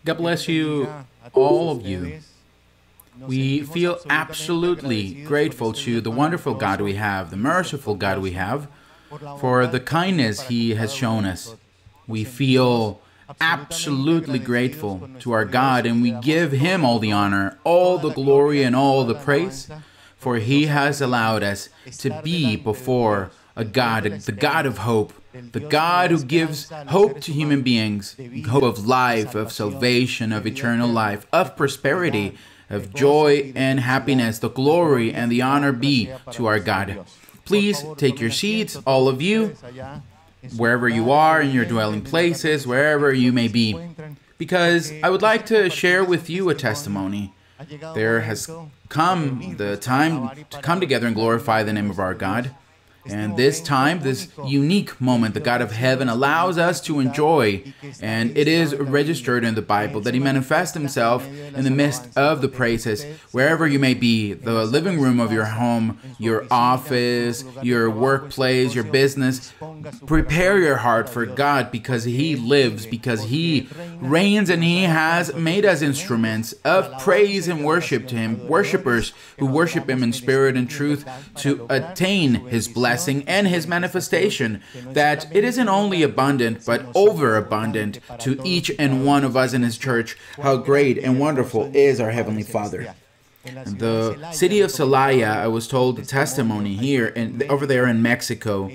God bless you, all of you. We feel absolutely grateful to the wonderful God we have, the merciful God we have, for the kindness He has shown us. We feel absolutely grateful to our God, and we give Him all the honor, all the glory, and all the praise, for He has allowed us to be before a God, the God of hope, the God who gives hope to human beings, hope of life, of salvation, of eternal life, of prosperity, of joy and happiness. The glory and the honor be to our God. Please take your seats, all of you, wherever you are, in your dwelling places, wherever you may be, because I would like to share with you a testimony. There has come the time to come together and glorify the name of our God. And this time, this unique moment, the God of heaven allows us to enjoy, and it is registered in the Bible that He manifests Himself in the midst of the praises, wherever you may be, the living room of your home, your office, your workplace, your business. Prepare your heart for God, because He lives, because He reigns, and He has made us instruments of praise and worship to Him, worshipers who worship Him in spirit and truth, to attain His blessing and His manifestation, that it isn't only abundant but overabundant to each and one of us in His church. How great and wonderful is our Heavenly Father. In the city of Celaya, I was told the testimony here and over there in Mexico.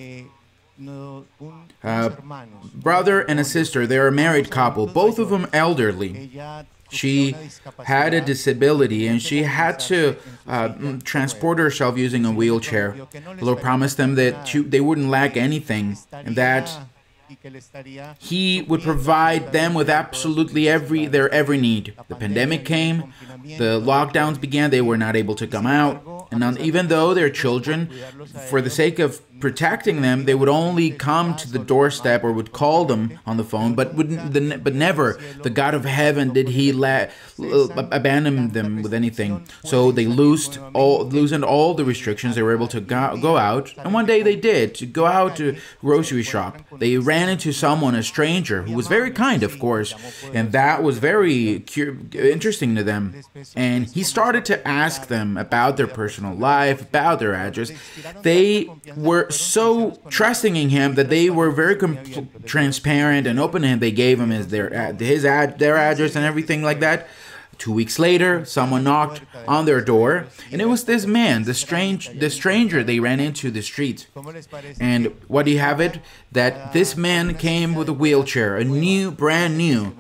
Brother and a sister, they're a married couple, both of them elderly. She had a disability, and she had to transport herself using a wheelchair. The Lord promised them that they wouldn't lack anything, and that He would provide them with absolutely their every need. The pandemic came, the lockdowns began, they were not able to come out, and even though they're children, for the sake of protecting them, they would only come to the doorstep or would call them on the phone, but never, the God of heaven, did He abandon them with anything. So they loosened all the restrictions. They were able to go out, and one day they did, to go out to grocery shop. They ran into someone, a stranger, who was very kind, of course, and that was very interesting to them. And he started to ask them about their personal life, about their address. They were so trusting in Him that they were very transparent and open to Him. They gave Him their address and everything like that. 2 weeks later, someone knocked on their door, and it was this man, the stranger they ran into the street. And what do you have it? That this man came with a wheelchair, brand new.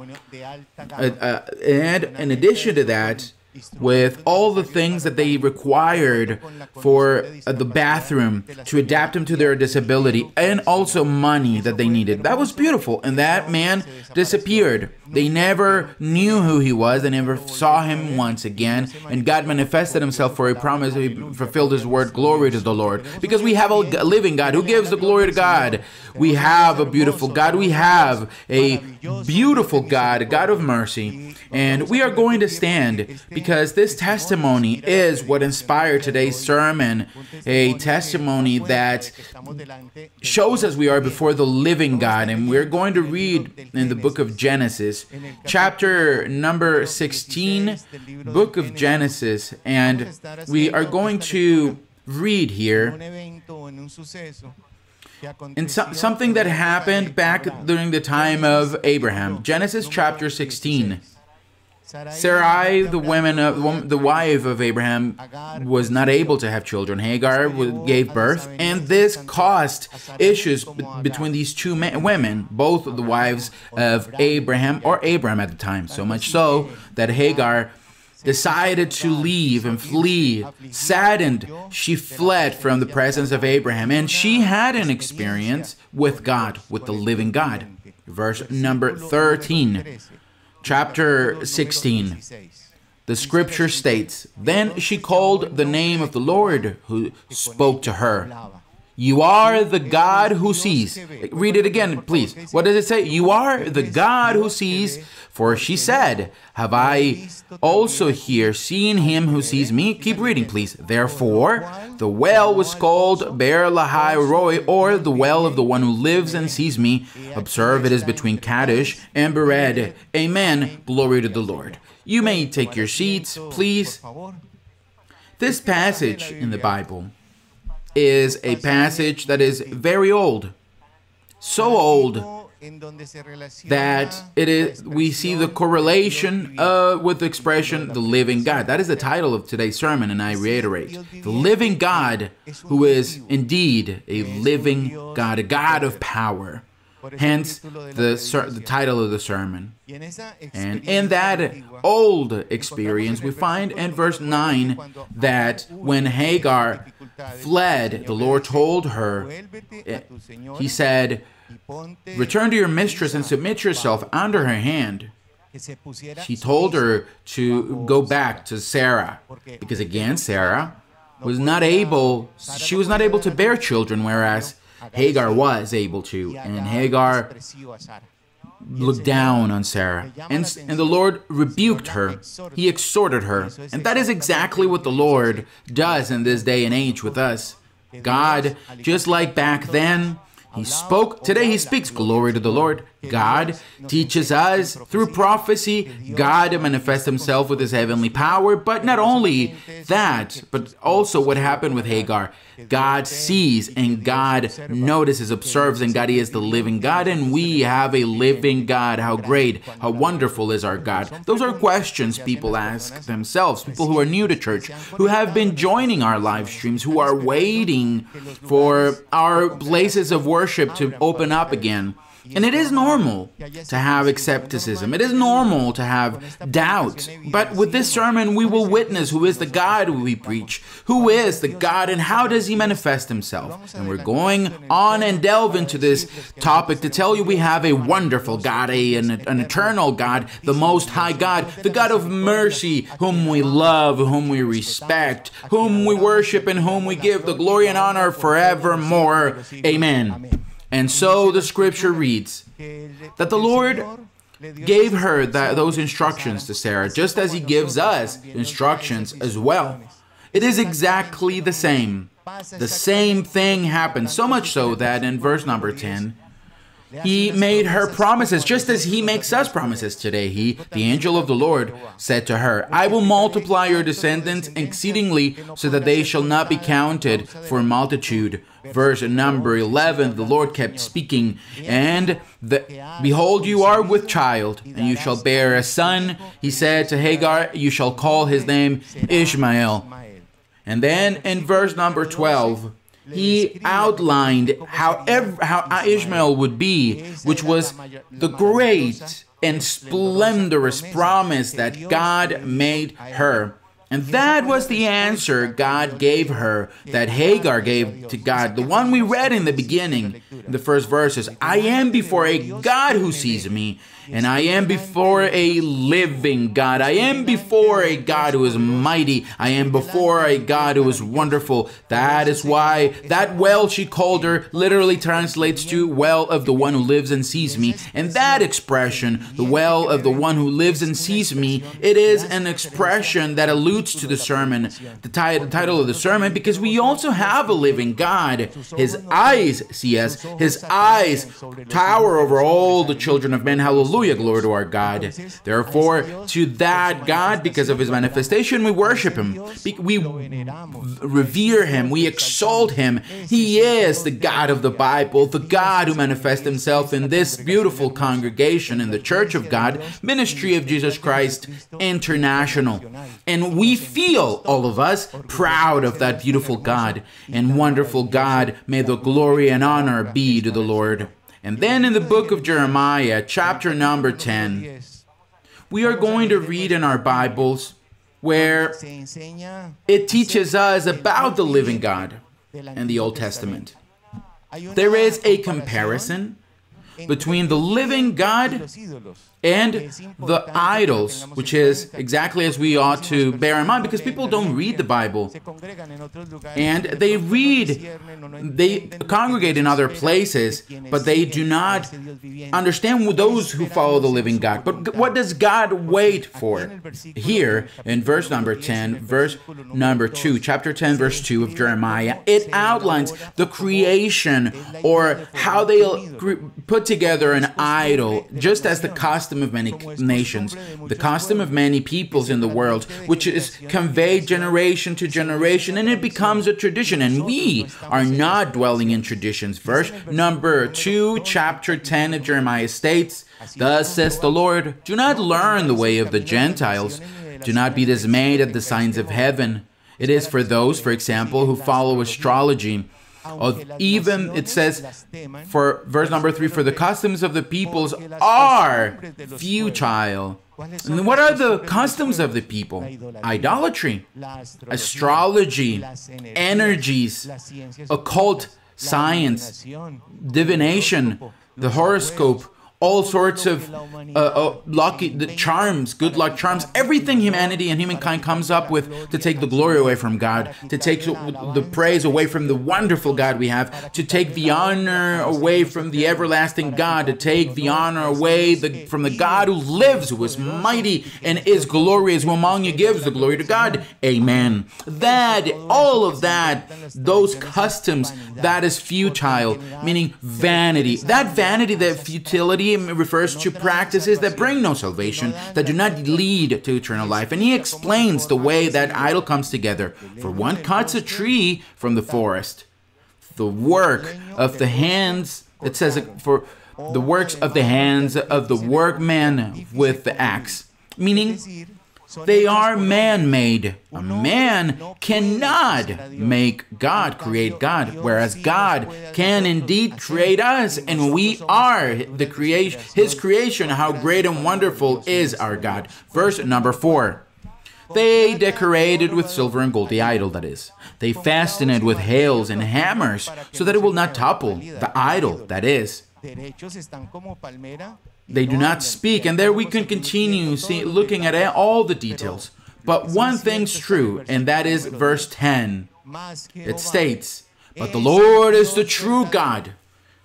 And in addition to that, with all the things that they required for the bathroom to adapt him to their disability, and also money that they needed. That was beautiful. And that man disappeared. They never knew who he was. They never saw him once again. And God manifested Himself, for He promised, He fulfilled His word. Glory to the Lord. Because we have a living God who gives the glory to God. We have a beautiful God. We have a beautiful God, a God of mercy. And we are going to stand, because this testimony is what inspired today's sermon, a testimony that shows us we are before the living God. And we're going to read in the book of Genesis, chapter number 16, book of Genesis, and we are going to read here in something that happened back during the time of Abraham. Genesis chapter 16. Sarai, the wife of Abraham, was not able to have children. Hagar gave birth, and this caused issues between these two women, both the wives of Abraham, or Abram at the time. So much so that Hagar decided to leave and flee. Saddened, she fled from the presence of Abraham, and she had an experience with God, with the living God. Verse number 13. Chapter 16, the scripture states, "Then she called the name of the Lord who spoke to her. You are the God who sees. Read it again, please. What does it say? You are the God who sees. For she said, have I also here seen him who sees me? Keep reading, please. Therefore, the well was called Beer Lahai Roi, or the well of the one who lives and sees me. Observe, it is between Kadesh and Bered. Amen. Glory to the Lord. You may take your seats, please. This passage in the Bible is a passage that is very old. So old that we see the correlation with the expression, the living God. That is the title of today's sermon, and I reiterate. The living God, who is indeed a living God, a God of power. Hence, the title of the sermon. And in that old experience, we find in verse 9 that when Hagar fled, the Lord told her, he said, return to your mistress and submit yourself under her hand. She told her to go back to Sarah, because again, Sarah was not able to bear children, whereas Hagar was able to, and Hagar looked down on Sarah, and the Lord rebuked her. He exhorted her, and that is exactly what the Lord does in this day and age with us. God, just like back then, He spoke. Today He speaks. Glory to the Lord. God teaches us through prophecy. God manifests Himself with His heavenly power. But not only that, but also what happened with Hagar. God sees and God notices, observes, and God, He is the living God, and we have a living God. How great, how wonderful is our God? Those are questions people ask themselves, people who are new to church, who have been joining our live streams, who are waiting for our places of worship to open up again. And it is normal to have skepticism. It is normal to have doubt. But with this sermon, we will witness who is the God we preach, who is the God, and how does He manifest Himself. And we're going on and delve into this topic to tell you we have a wonderful God, an eternal God, the Most High God, the God of mercy, whom we love, whom we respect, whom we worship, and whom we give the glory and honor forevermore. Amen. And so the scripture reads that the Lord gave her those instructions to Sarah, just as He gives us instructions as well. It is exactly the same. The same thing happened, so much so that in verse number 10, He made her promises, just as He makes us promises today. The angel of the Lord, said to her, I will multiply your descendants exceedingly, so that they shall not be counted for multitude. Verse number 11, the Lord kept speaking, and behold, you are with child, and you shall bear a son. He said to Hagar, you shall call his name Ishmael. And then in verse number 12, He outlined how Ishmael would be, which was the great and splendorous promise that God made her. And that was the answer God gave her, that Hagar gave to God. The one we read in the beginning, in the first verses. I am before a God who sees me, and I am before a living God. I am before a God who is mighty. I am before a God who is wonderful. That is why that well, she called her, literally translates to well of the one who lives and sees me. And that expression, the well of the one who lives and sees me, it is an expression that alludes to the sermon, the title of the sermon, because we also have a living God. His eyes see us. His eyes tower over all the children of men. Hallelujah. Glory to our God. Therefore, to that God, because of His manifestation, we worship Him. We revere Him. We exalt Him. He is the God of the Bible, the God who manifests Himself in this beautiful congregation, in the Church of God, Ministry of Jesus Christ International. And we feel, all of us, proud of that beautiful God and wonderful God. May the glory and honor be to the Lord. And then in the book of Jeremiah, chapter number 10, we are going to read in our Bibles where it teaches us about the living God in the Old Testament. There is a comparison between the living God and the idols, which is exactly as we ought to bear in mind, because people don't read the Bible. And they congregate in other places, but they do not understand those who follow the living God. But what does God wait for? Here, in verse number 10, verse number 2, chapter 10, verse 2 of Jeremiah, it outlines the creation, or how they'll put together an idol, just as the custom of many nations, the custom of many peoples in the world, which is conveyed generation to generation, and it becomes a tradition. And we are not dwelling in traditions. Verse number 2, chapter 10 of Jeremiah states, "Thus says the Lord, do not learn the way of the Gentiles. Do not be dismayed at the signs of heaven." It is for those, for example, who follow astrology. Even, it says, for verse number 3, "For the customs of the peoples are futile." And what are the customs of the people? Idolatry, astrology, energies, occult science, divination, the horoscope, all sorts of charms, good luck charms, everything humanity and humankind comes up with to take the glory away from God, to take the praise away from the wonderful God we have, to take the honor away from the everlasting God, to take the honor away from the God who lives, who is mighty and is glorious, who among you gives the glory to God. Amen. All of that, those customs, that is futile, meaning vanity. That vanity, that futility, refers to practices that bring no salvation, that do not lead to eternal life. And he explains the way that idol comes together. For one cuts a tree from the forest. The work of the hands, it says, for the works of the hands of the workman with the axe. Meaning, they are man-made. A man cannot make God, create God, whereas God can indeed create us, and we are His creation. How great and wonderful is our God. Verse number 4. They decorated with silver and gold, the idol that is. They fastened it with nails and hammers, so that it will not topple, the idol that is. They do not speak, and there we can continue looking at all the details. But one thing's true, and that is verse 10. It states, "But the Lord is the true God."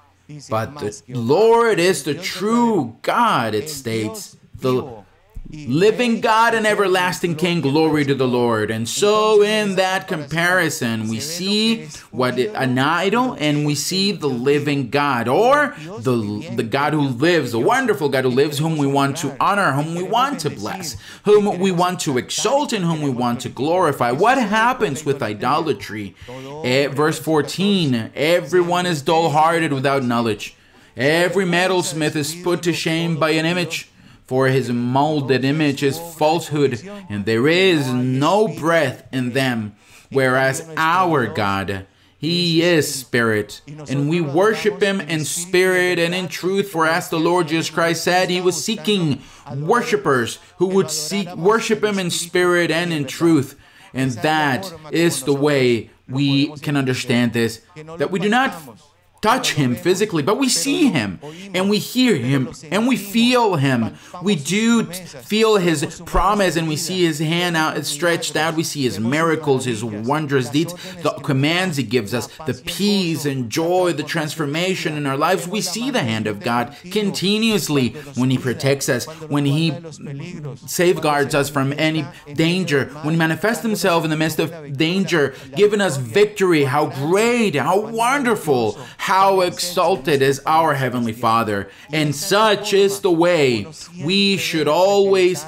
But the Lord is the true God, it states. The living God and everlasting King, glory to the Lord. And so in that comparison, we see an idol, and we see the living God, or the God who lives, the wonderful God who lives, whom we want to honor, whom we want to bless, whom we want to exalt, and whom we want to glorify. What happens with idolatry? Verse 14, "Everyone is dull-hearted without knowledge. Every metalsmith is put to shame by an image. For his molded image is falsehood, and there is no breath in them. Whereas our God, He is spirit, and we worship Him in spirit and in truth. For as the Lord Jesus Christ said, He was seeking worshipers who would worship Him in spirit and in truth." And that is the way we can understand this, that we do not touch Him physically, but we see Him, and we hear Him, and we feel Him. We do feel His promise, and we see His hand out, stretched out. We see His miracles, His wondrous deeds, the commands He gives us, the peace and joy, the transformation in our lives. We see the hand of God continuously when He protects us, when He safeguards us from any danger, when He manifests Himself in the midst of danger, giving us victory. How great, how wonderful, how exalted is our Heavenly Father. And such is the way we should always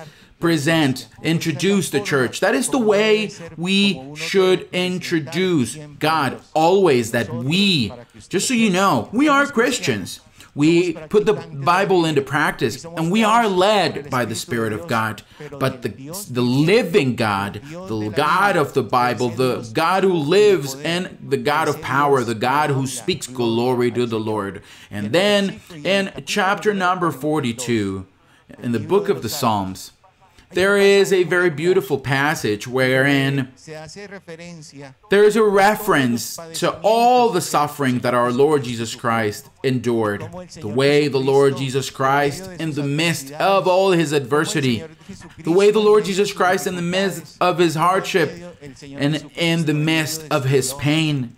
introduce the church. That is the way we should introduce God, always, that we, just so you know, we are Christians. We put the Bible into practice, and we are led by the Spirit of God. But the living God, the God of the Bible, the God who lives, and the God of power, the God who speaks glory to the Lord. And then in chapter number 42, in the book of the Psalms, there is a very beautiful passage wherein there is a reference to all the suffering that our Lord Jesus Christ endured. The way the Lord Jesus Christ, in the midst of all his adversity, the way the Lord Jesus Christ, in the midst of his hardship and in the midst of his pain,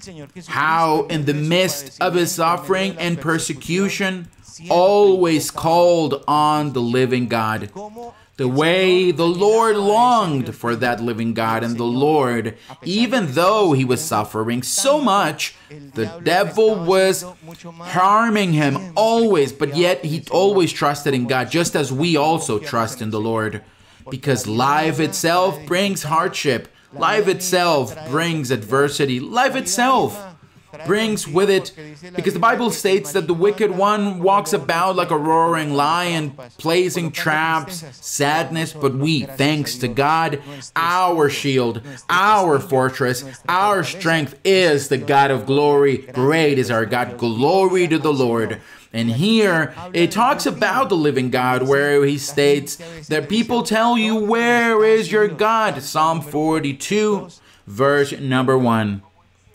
how in the midst of his suffering and persecution, always called on the living God. The way the Lord longed for that living God, and the Lord, even though he was suffering so much, the devil was harming him always, but yet he always trusted in God, just as we also trust in the Lord. Because life itself brings hardship. Life itself brings adversity. Life itself brings with it, because the Bible states that the wicked one walks about like a roaring lion, placing traps, sadness, but we, thanks to God, our shield, our fortress, our strength is the God of glory. Great is our God. Glory to the Lord. And here, it talks about the living God, where he states that people tell you, where is your God? Psalm 42, verse number 1.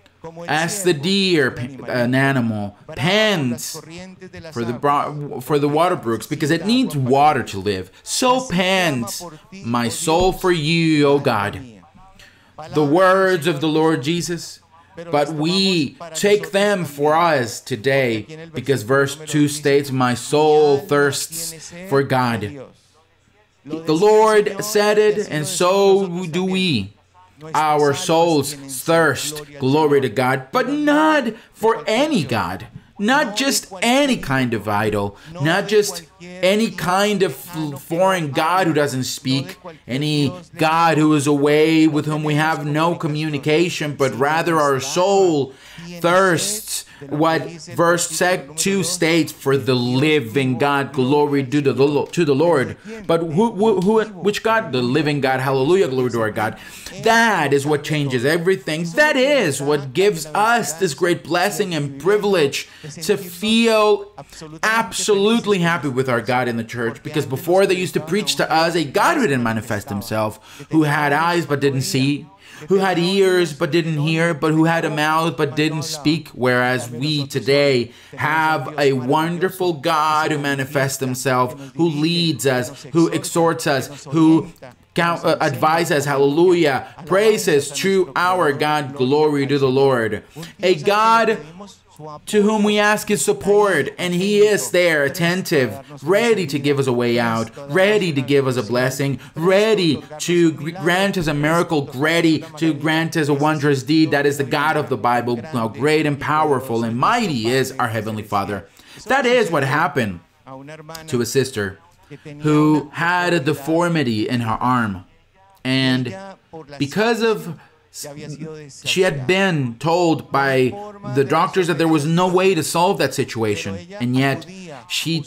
As the deer, an animal, pants for the water brooks, because it needs water to live, so pants my soul for you, O God. The words of the Lord Jesus, but we take them for us today, because verse 2 states, my soul thirsts for God. The Lord said it, and so do we. Our souls thirst, glory to God, but not for any God. Not just any kind of idol, not just any kind of foreign God who doesn't speak, any God who is away with whom we have no communication, but rather our soul thirsts what verse 2 states, for the living God, glory to the Lord. But which God? The living God, hallelujah, glory to our God. That is what changes everything. That is what gives us this great blessing and privilege to feel absolutely happy with our God in the church, because before they used to preach to us a God who didn't manifest himself, who had eyes but didn't see, who had ears but didn't hear, but who had a mouth but didn't speak, whereas we today have a wonderful God who manifests himself, who leads us, who exhorts us, who advises, hallelujah, praises to our God, glory to the Lord. A God to whom we ask his support, and he is there, attentive, ready to give us a way out, ready to give us a blessing, ready to grant us a miracle, ready to grant us a wondrous deed. That is the God of the Bible. How great and powerful and mighty is our Heavenly Father. That is what happened to a sister who had a deformity in her arm, and because of she had been told by the doctors that there was no way to solve that situation, and yet she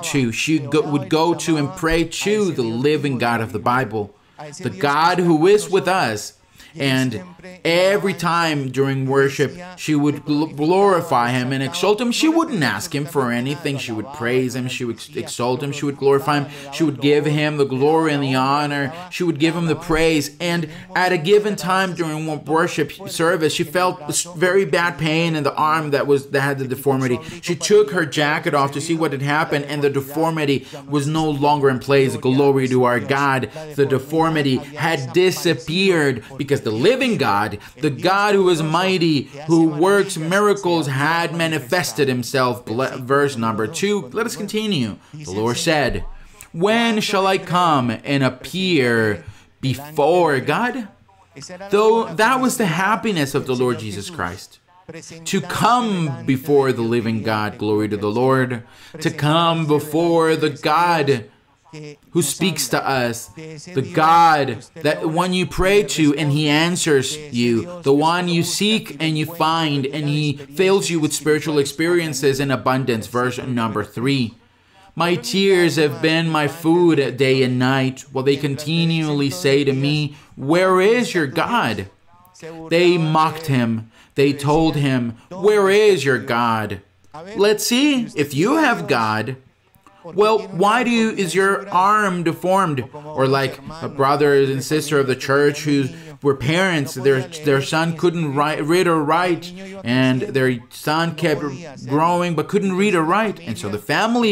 would go to and pray to the living God of the Bible, the God who is with us. And every time during worship, she would glorify him and exalt him. She wouldn't ask him for anything. She would praise him. She would exalt him. She would glorify him. She would give him the glory and the honor. She would give him the praise. And at a given time during worship service, she felt this very bad pain in the arm that had the deformity. She took her jacket off to see what had happened, and the deformity was no longer in place. Glory to our God. The deformity had disappeared, because the living God, the God who is mighty, who works miracles, had manifested himself. Verse number 2. Let us continue. The Lord said, when shall I come and appear before God? Though that was the happiness of the Lord Jesus Christ, to come before the living God, glory to the Lord, to come before the God who speaks to us, the God that one you pray to and he answers you, the one you seek and you find, and he fills you with spiritual experiences in abundance. Verse number 3. My tears have been my food day and night, while they continually say to me, where is your God? They mocked him. They told him, where is your God? Let's see, if you have God, Well, why is your arm deformed? Or like a brother and sister of the church who were parents, their son couldn't read or write, and their son kept growing but couldn't read or write. And so their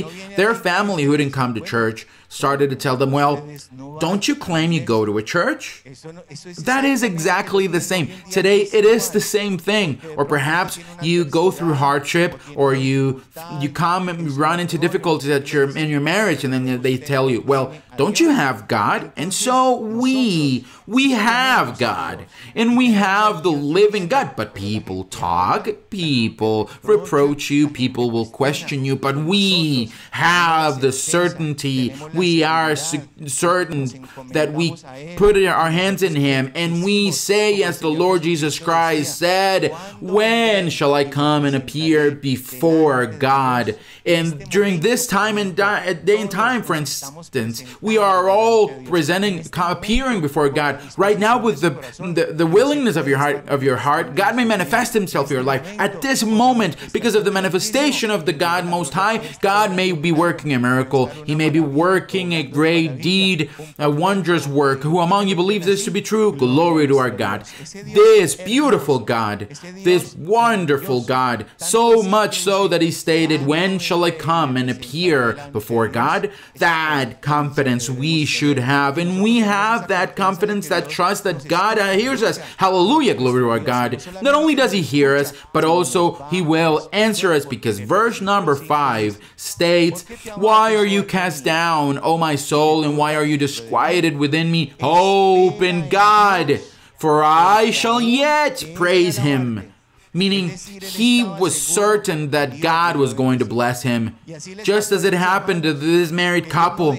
family who didn't come to church started to tell them, well, don't you claim you go to a church? That is exactly the same. Today, it is the same thing. Or perhaps you go through hardship, or you come and run into difficulties in your marriage, and then they tell you, well, don't you have God? And so we have God, and we have the living God. But people talk, people reproach you, people will question you, but we have the certainty. We are certain that we put our hands in Him, and we say, as the Lord Jesus Christ said, when shall I come and appear before God? And during this day and time, for instance, we are all appearing before God. Right now, with the willingness of your heart, God may manifest Himself in your life. At this moment, because of the manifestation of the God Most High, God may be working a miracle. He may be working a great deed, a wondrous work. Who among you believes this to be true? Glory to our God. This beautiful God, this wonderful God, so much so that He stated, when shall I come and appear before God? That confidence we should have, and we have that confidence, that trust that God hears us. Hallelujah, glory to our God. Not only does He hear us, but also He will answer us, because verse number 5 states, why are you cast down, O my soul, and why are you disquieted within me? Hope in God, for I shall yet praise Him. Meaning, he was certain that God was going to bless him. Just as it happened to this married couple,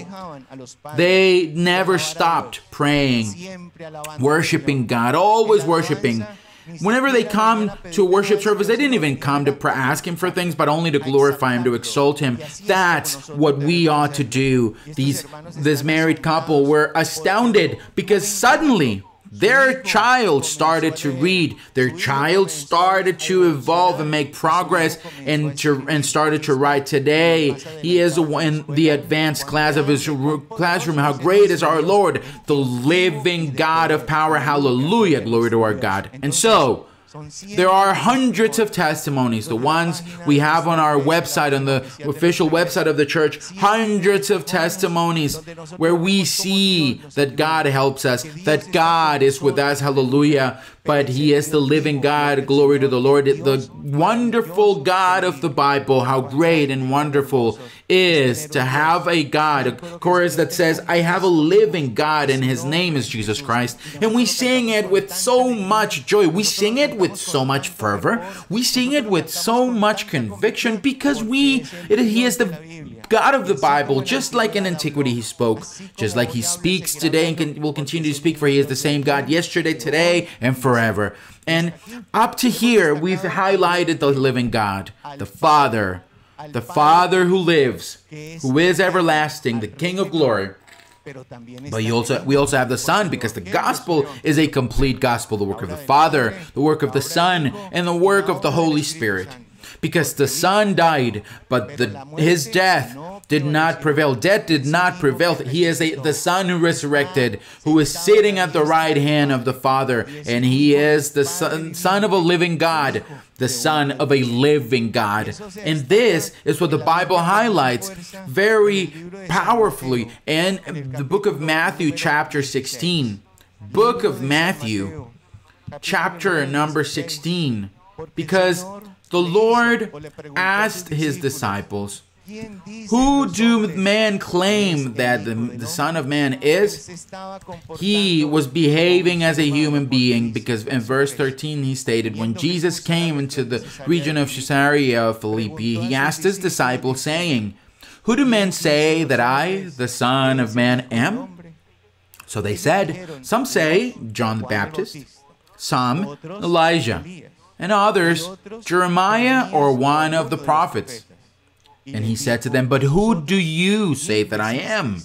they never stopped praying, worshiping God, always worshiping. Whenever they come to a worship service, they didn't even come to ask Him for things, but only to glorify Him, to exalt Him. That's what we ought to do. This married couple were astounded because suddenly their child started to read. Their child started to evolve and make progress and started to write. Today, he is in the advanced class of his classroom. How great is our Lord, the living God of power. Hallelujah, glory to our God. And so, there are hundreds of testimonies, the ones we have on our website, on the official website of the church, hundreds of testimonies where we see that God helps us, that God is with us, hallelujah, but He is the living God, glory to the Lord, the wonderful God of the Bible. How great and wonderful is to have a God, a chorus that says, I have a living God and His name is Jesus Christ. And we sing it with so much joy. We sing it with so much fervor. We sing it with so much conviction because He is the God of the Bible. Just like in antiquity He spoke, just like He speaks today and will continue to speak, for He is the same God yesterday, today, and forever. And up to here, we've highlighted the living God, the Father who lives, who is everlasting, the King of glory. But we also have the Son, because the gospel is a complete gospel, the work of the Father, the work of the Son, and the work of the Holy Spirit. Because the Son died, but His death did not prevail. Death did not prevail. He is the Son who resurrected, who is sitting at the right hand of the Father. And He is the Son of a living God, the Son of a living God. And this is what the Bible highlights very powerfully in the book of Matthew, chapter 16. Book of Matthew, chapter number 16. Because the Lord asked His disciples, who do men claim that the Son of Man is? He was behaving as a human being, because in verse 13 He stated, when Jesus came into the region of Caesarea Philippi, He asked His disciples, saying, who do men say that I, the Son of Man, am? So they said, some say John the Baptist, some Elijah, and others Jeremiah or one of the prophets. And He said to them, but who do you say that I am?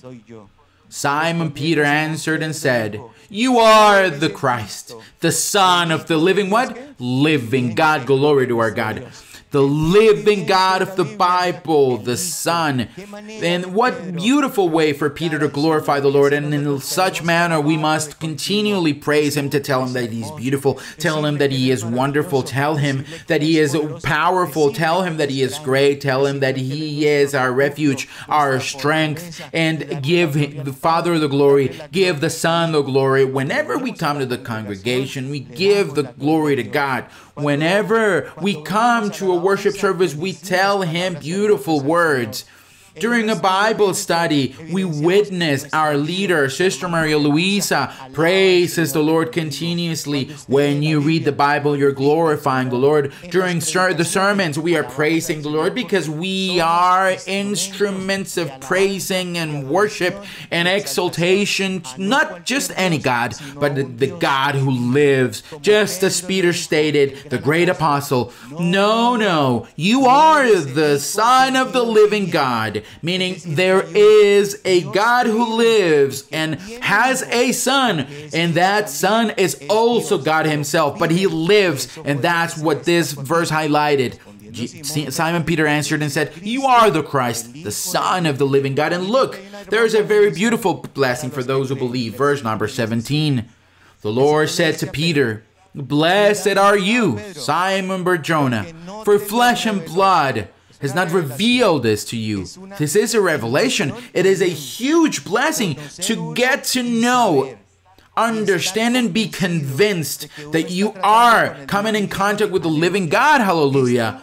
Simon Peter answered and said, you are the Christ, the Son of the living what? Living God. Glory to our God. the living God of the Bible, the Son. And what beautiful way for Peter to glorify the Lord. And in such manner, we must continually praise him, to tell him that he's beautiful, tell him that he is wonderful, tell him that he is powerful, tell him that he is great, tell him that he is our refuge, our strength, and give the Father the glory, give the Son the glory. Whenever we come to the congregation, we give the glory to God. Whenever we come to a worship service, we tell him beautiful words. During a Bible study, we witness our leader, Sister Maria Luisa, praises the Lord continuously. When you read the Bible, you're glorifying the Lord. During the sermons, we are praising the Lord, because we are instruments of praising and worship and exaltation, not just any God, but the God who lives. Just as Peter stated, the great apostle, no, you are the Son of the living God. Meaning there is a God who lives and has a Son, and that Son is also God himself, but he lives, and that's what this verse highlighted. Simon Peter answered and said, you are the Christ, the Son of the living God. And look, there is a very beautiful blessing for those who believe. Verse number 17. The Lord said to Peter, blessed are you, Simon Bar-Jonah, for flesh and blood has not revealed this to you. This is a revelation. It is a huge blessing to get to know, understand, and be convinced that you are coming in contact with the living God. Hallelujah.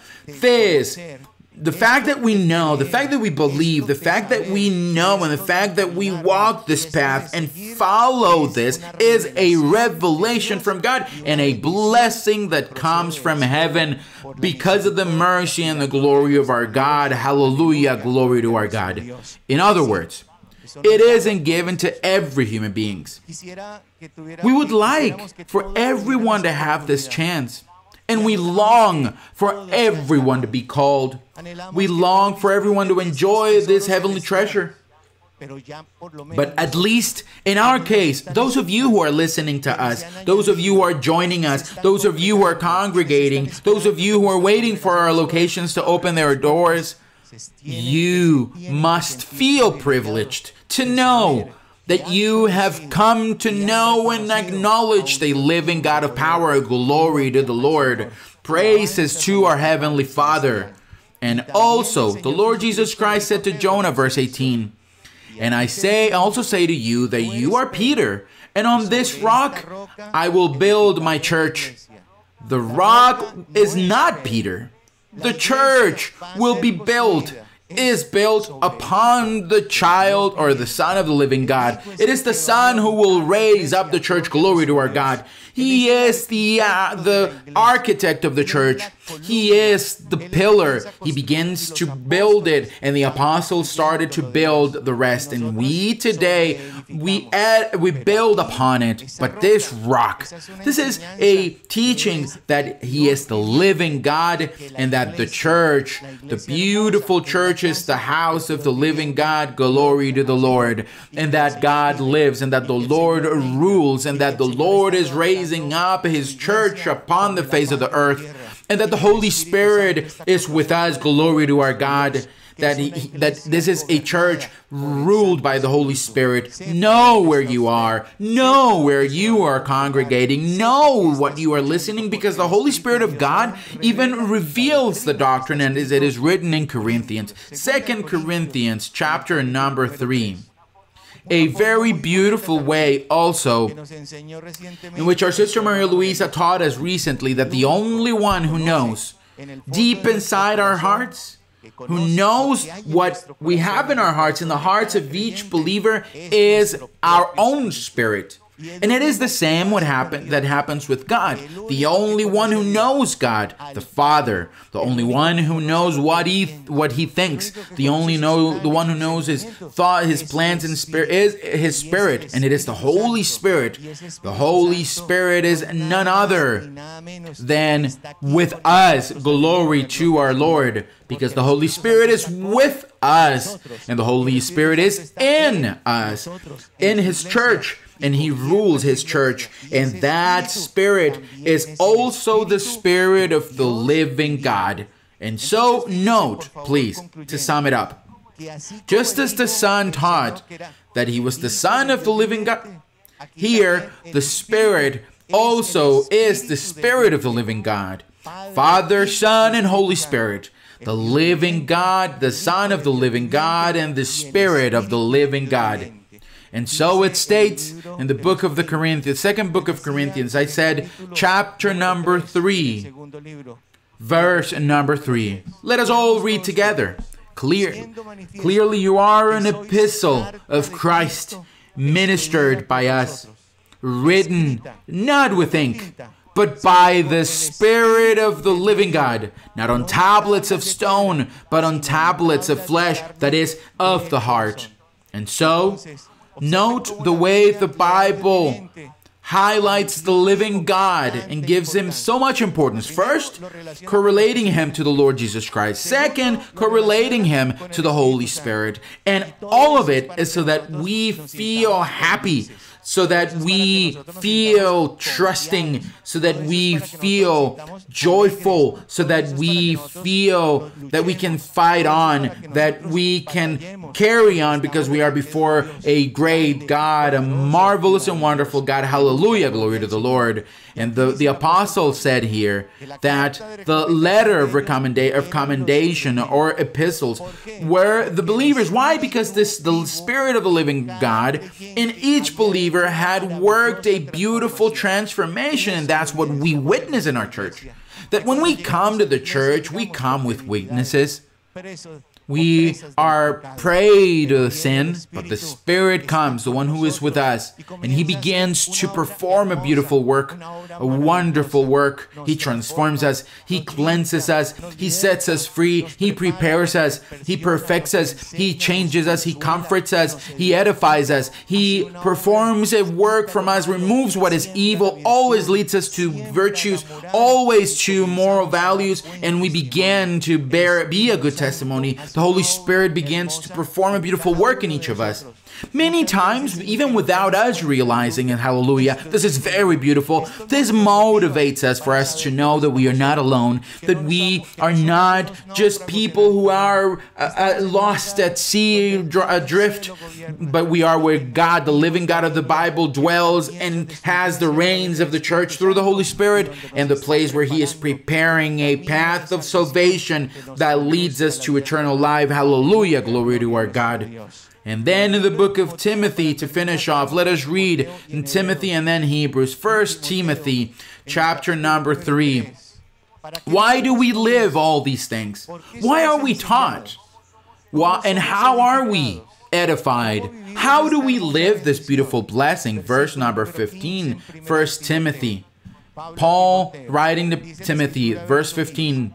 The fact that we know, the fact that we believe, the fact that we know, and the fact that we walk this path and follow this is a revelation from God and a blessing that comes from heaven because of the mercy and the glory of our God. Hallelujah, glory to our God. In other words, it isn't given to every human being. We would like for everyone to have this chance. And we long for everyone to be called. We long for everyone to enjoy this heavenly treasure. But at least in our case, those of you who are listening to us, those of you who are joining us, those of you who are congregating, those of you who are waiting for our locations to open their doors, you must feel privileged to know that you have come to know and acknowledge the living God of power. Glory to the Lord. Praises to our Heavenly Father. And also, the Lord Jesus Christ said to Jonah, verse 18, and I also say to you that you are Peter, and on this rock I will build my church. The rock is not Peter. The church will be built, is built upon the child or the Son of the living God. It is the Son who will raise up the church. Glory to our God. He is the architect of the church. He is the pillar. He begins to build it, and the apostles started to build the rest. And we today, we build upon it. But this rock, this is a teaching that he is the living God, and that the church, the beautiful church, is the house of the living God. Glory to the Lord. And that God lives, and that the Lord rules, and that the Lord is raising up his church upon the face of the earth, and that the Holy Spirit is with us. Glory to our God. That this is a church ruled by the Holy Spirit. Know where you are. Know where you are congregating. Know what you are listening, because the Holy Spirit of God even reveals the doctrine, and as it is written in Corinthians. 2 Corinthians chapter number 3. A very beautiful way also, in which our Sister Maria Luisa taught us recently, that the only one who knows deep inside our hearts, who knows what we have in our hearts, in the hearts of each believer, is our own spirit. And it is the same that happens with God. The only one who knows God, the Father, the only one who knows what he thinks, the one who knows his thought, his plans and spirit, is his Spirit, and it is the Holy Spirit. The Holy Spirit is none other than with us. Glory to our Lord, because the Holy Spirit is with us, and the Holy Spirit is in us, in his church. And he rules his church. And that Spirit is also the Spirit of the living God. And so note, please, to sum it up, just as the Son taught that he was the Son of the living God, here the Spirit also is the Spirit of the living God. Father, Son, and Holy Spirit, the living God, the Son of the living God, and the Spirit of the living God. And so it states in the book of the Corinthians, second book of Corinthians, I said, chapter number 3, verse number 3. Let us all read together. Clearly you are an epistle of Christ, ministered by us, written not with ink, but by the Spirit of the living God, not on tablets of stone, but on tablets of flesh, that is, of the heart. And so, note the way the Bible highlights the living God and gives him so much importance. First, correlating him to the Lord Jesus Christ. Second, correlating him to the Holy Spirit. And all of it is so that we feel happy, so that we feel trusting, so that we feel joyful, so that we feel that we can fight on, that we can carry on because we are before a great God, a marvelous and wonderful God. Hallelujah, glory to the Lord. And the apostle said here that the letter of commendation or epistles were the believers. Why? Because the Spirit of the living God in each believer had worked a beautiful transformation, and that's what we witness in our church. That when we come to the church, we come with weaknesses. We are prey to sin, but the Spirit comes, the one who is with us, and he begins to perform a beautiful work, a wonderful work. He transforms us, he cleanses us, he sets us free, he prepares us, he perfects us, he changes us, he comforts us, he edifies us, he performs a work from us, removes what is evil, always leads us to virtues, always to moral values, and we begin to be a good testimony. The Holy Spirit begins to perform a beautiful work in each of us. Many times, even without us realizing it, hallelujah, this is very beautiful. This motivates us for us to know that we are not alone, that we are not just people who are lost at sea, adrift, but we are where God, the living God of the Bible, dwells and has the reins of the church through the Holy Spirit, and the place where he is preparing a path of salvation that leads us to eternal life. Hallelujah, glory to our God. And then in the book of Timothy, to finish off, let us read in Timothy and then Hebrews. First Timothy, chapter number 3. Why do we live all these things? Why are we taught? Why, and how are we edified? How do we live this beautiful blessing? Verse number 15, First Timothy. Paul writing to Timothy, verse 15.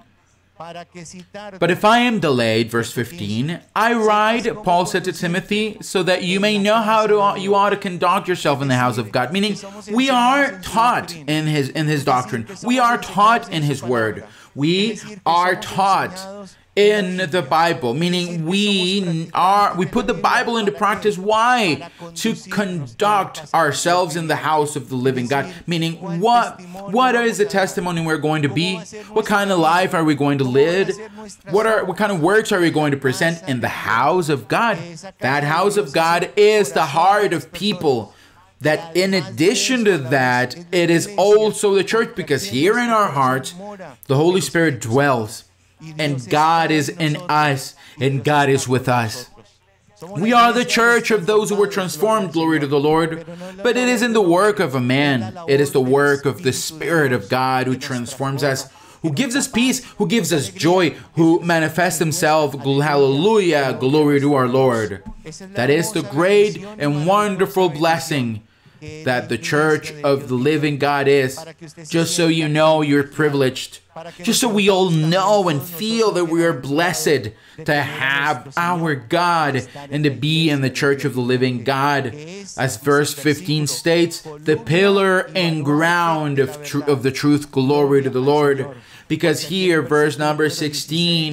But if I am delayed, verse 15, I write, Paul said to Timothy, so that you may know how you ought to conduct yourself in the house of God. Meaning, we are taught in his doctrine. We are taught in his word. We are taught in the Bible, meaning we put the Bible into practice. Why? To conduct ourselves in the house of the living God. Meaning, what is the testimony we're going to be? What kind of life are we going to live? What kind of works are we going to present in the house of God? That house of God is the heart of people. That in addition to that, it is also the church, because here in our hearts, the Holy Spirit dwells. And God is in us, and God is with us. We are the church of those who were transformed, glory to the Lord. But it isn't the work of a man. It is the work of the Spirit of God who transforms us, who gives us peace, who gives us joy, who manifests himself. Hallelujah, glory to our Lord. That is the great and wonderful blessing that the church of the living God is. Just so you know, you're privileged. Just so we all know and feel that we are blessed to have our God and to be in the church of the living God. As verse 15 states, the pillar and ground of the truth, glory to the Lord. Because here, verse number 16,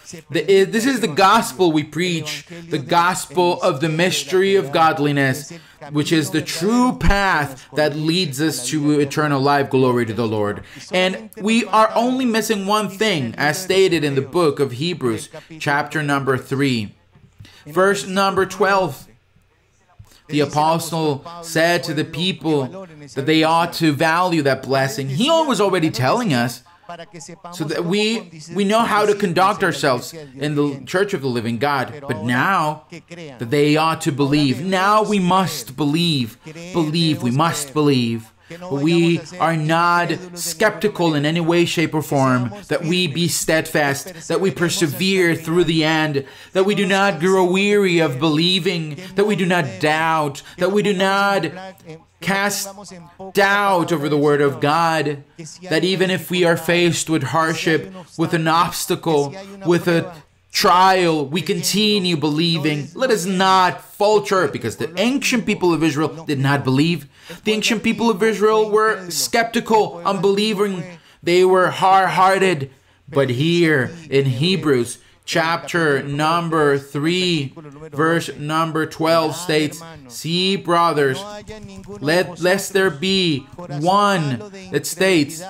This is the gospel we preach, the gospel of the mystery of godliness, which is the true path that leads us to eternal life. Glory to the Lord. And we are only missing one thing, as stated in the book of Hebrews, chapter number 3, verse number 12. The apostle said to the people that they ought to value that blessing. He was already telling us, so that we know how to conduct ourselves in the church of the living God. But now that they ought to believe. Now we must believe. Believe, we must believe. We are not skeptical in any way, shape, or form, that we be steadfast, that we persevere through the end, that we do not grow weary of believing, that we do not doubt, that we do not cast doubt over the Word of God, that even if we are faced with hardship, with an obstacle, with a trial, we continue believing. Let us not falter, because the ancient people of Israel did not believe. The ancient people of Israel were skeptical, unbelieving. They were hard-hearted. But here in Hebrews chapter number 3, verse number 12 states, "See, brothers, lest there be one," it states,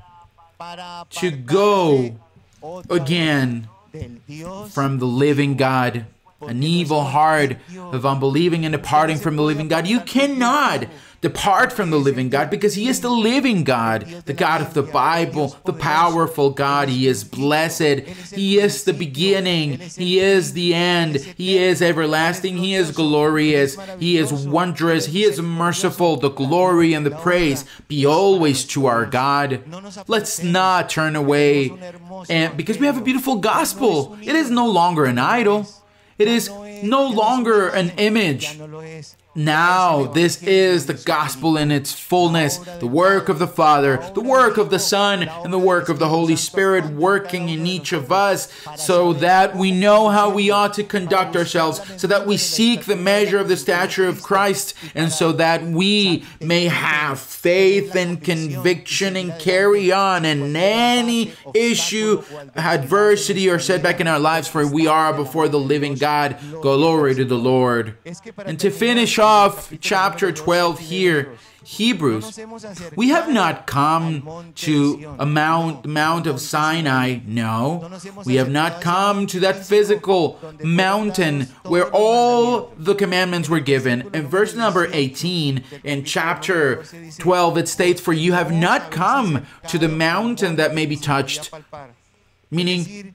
"to go again from the living God." An evil heart of unbelieving and departing from the living God. You cannot depart from the living God, because He is the living God, the God of the Bible, the powerful God. He is blessed. He is the beginning. He is the end. He is everlasting. He is glorious. He is wondrous. He is merciful. The glory and the praise be always to our God. Let's not turn away, and because we have a beautiful gospel. It is no longer an idol. It is no longer an image. Now, this is the gospel in its fullness, the work of the Father, the work of the Son, and the work of the Holy Spirit working in each of us, so that we know how we ought to conduct ourselves, so that we seek the measure of the stature of Christ, and so that we may have faith and conviction and carry on in any issue, adversity, or setback in our lives, for we are before the living God. Glory to the Lord. And to finish off chapter 12 here, Hebrews, we have not come to a Mount of Sinai. No, we have not come to that physical mountain where all the commandments were given. In verse number 18 in chapter 12, it states, "For you have not come to the mountain that may be touched," meaning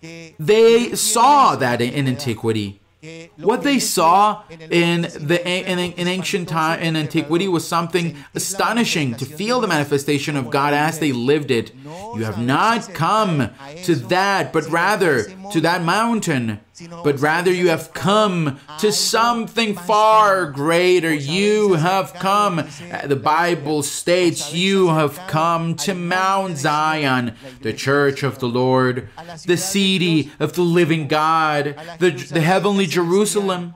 they saw that in antiquity. What they saw in ancient time, in antiquity, was something astonishing, to feel the manifestation of God as they lived it. You have not come to that, but rather to that mountain, but rather you have come to something far greater. You have come, the Bible states, you have come to Mount Zion, the church of the Lord, the city of the living God, the heavenly Jerusalem,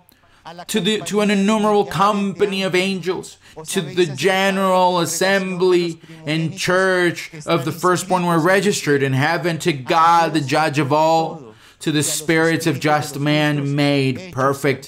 to an innumerable company of angels, to the general assembly and church of the firstborn who are registered in heaven, to God, the judge of all, to the spirits of just man made perfect.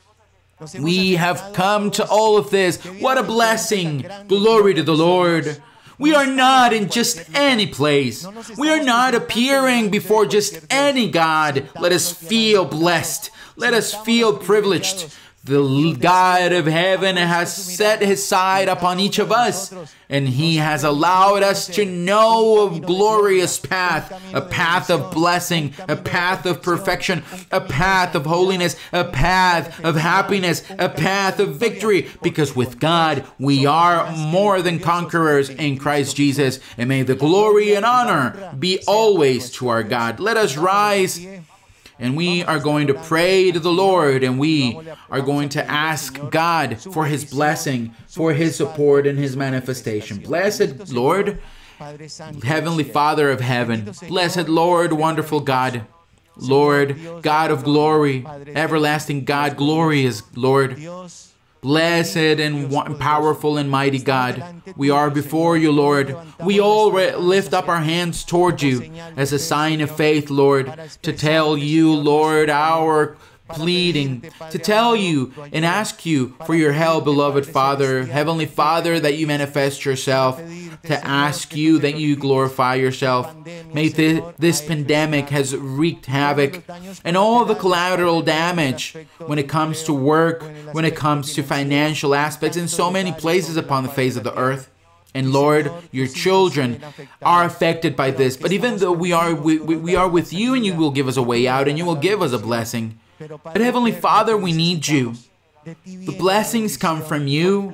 We have come to all of this. What a blessing! Glory to the Lord. We are not in just any place. We are not appearing before just any God. Let us feel blessed. Let us feel privileged. The God of heaven has set His side upon each of us, and He has allowed us to know a glorious path, a path of blessing, a path of perfection, a path of holiness, a path of happiness, a path of victory, because with God we are more than conquerors in Christ Jesus. And may the glory and honor be always to our God. Let us rise. And we are going to pray to the Lord, and we are going to ask God for His blessing, for His support and His manifestation. Blessed Lord, Heavenly Father of heaven, blessed Lord, wonderful God, Lord, God of glory, everlasting God, glorious Lord, Blessed and powerful and mighty God, we are before you, Lord. We all lift up our hands toward you as a sign of faith, Lord, to tell you, Lord, our pleading, to tell you and ask you for your help, beloved Father, Heavenly Father, that you manifest yourself, to ask you that you glorify yourself. May this pandemic has wreaked havoc and all the collateral damage when it comes to work, when it comes to financial aspects in so many places upon the face of the earth. And Lord, your children are affected by this. But even though we are with you, and you will give us a way out, and you will give us a blessing. But Heavenly Father, we need you. The blessings come from you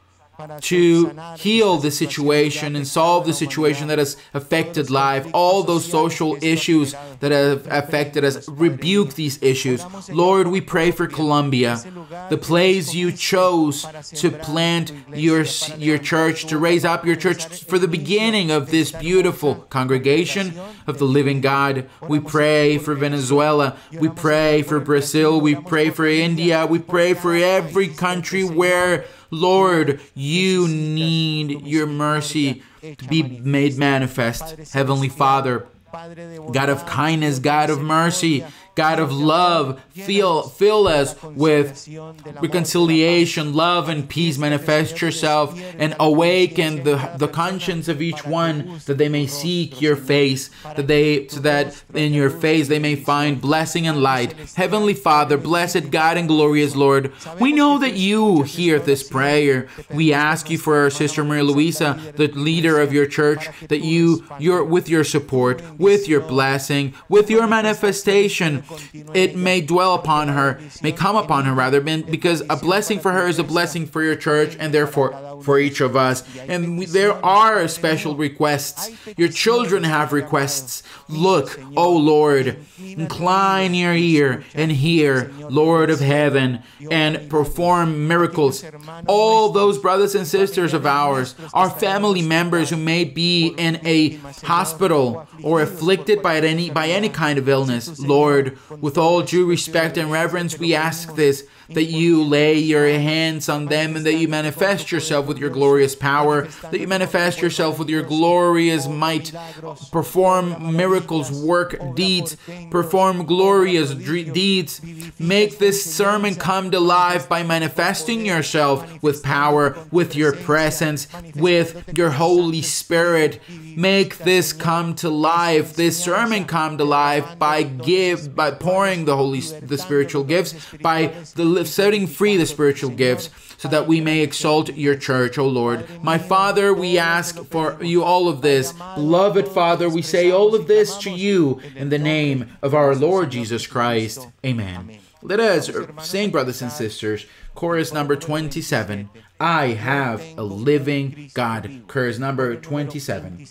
to heal the situation and solve the situation that has affected life, all those social issues that have affected us. Rebuke these issues. Lord, we pray for Colombia, the place you chose to plant your church, to raise up your church for the beginning of this beautiful congregation of the living God. We pray for Venezuela. We pray for Brazil. We pray for India. We pray for every country where, Lord, you need your mercy to be made manifest. Heavenly Father, God of kindness, God of mercy, God of love, fill us with reconciliation, love, and peace. Manifest yourself and awaken the conscience of each one, that they may seek your face, so that in your face they may find blessing and light. Heavenly Father, blessed God and glorious Lord, we know that you hear this prayer. We ask you for our sister Maria Luisa, the leader of your church, that you're with your support, with your blessing, with your manifestation, it may dwell upon her, may come upon her rather, because a blessing for her is a blessing for your church, and therefore for each of us. And there are special requests. Your children have requests. Look, O Lord, incline your ear and hear, Lord of heaven, and perform miracles. All those brothers and sisters of ours, our family members who may be in a hospital or afflicted by any kind of illness, Lord, with all due respect and reverence, we ask this, that you lay your hands on them and that you manifest yourself with your glorious power, that you manifest yourself with your glorious might, perform miracles, work deeds, perform glorious deeds. Make this sermon come to life by manifesting yourself with power, with your presence, with your Holy Spirit. Make this come to life, this sermon come to life by pouring the spiritual gifts, by setting free the spiritual gifts, so that we may exalt your church, O Lord. My Father, we ask for you all of this. Beloved Father, we say all of this to you in the name of our Lord Jesus Christ. Amen. Let us sing, brothers and sisters, chorus number 27. I have a living God. Chorus number 27.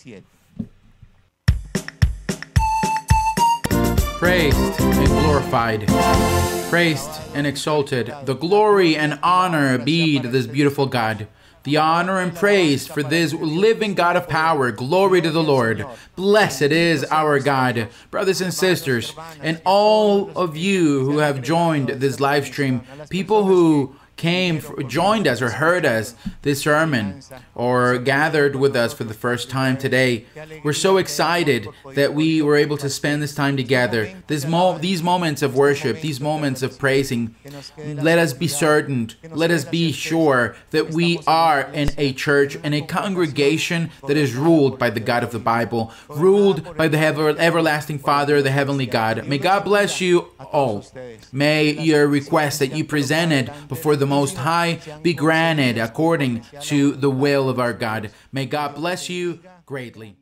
Praised and glorified, praised and exalted, the glory and honor be to this beautiful God. The honor and praise for this living God of power. Glory to the Lord. Blessed is our God. Brothers and sisters, and all of you who have joined this live stream, people who joined us or heard us this sermon or gathered with us for the first time today. We're so excited that we were able to spend this time together. These moments of worship, these moments of praising, let us be certain, let us be sure that we are in a church, in a congregation that is ruled by the God of the Bible, ruled by the everlasting Father, the Heavenly God. May God bless you all. May your request that you presented before the Most High be granted according to the will of our God. May God bless you greatly.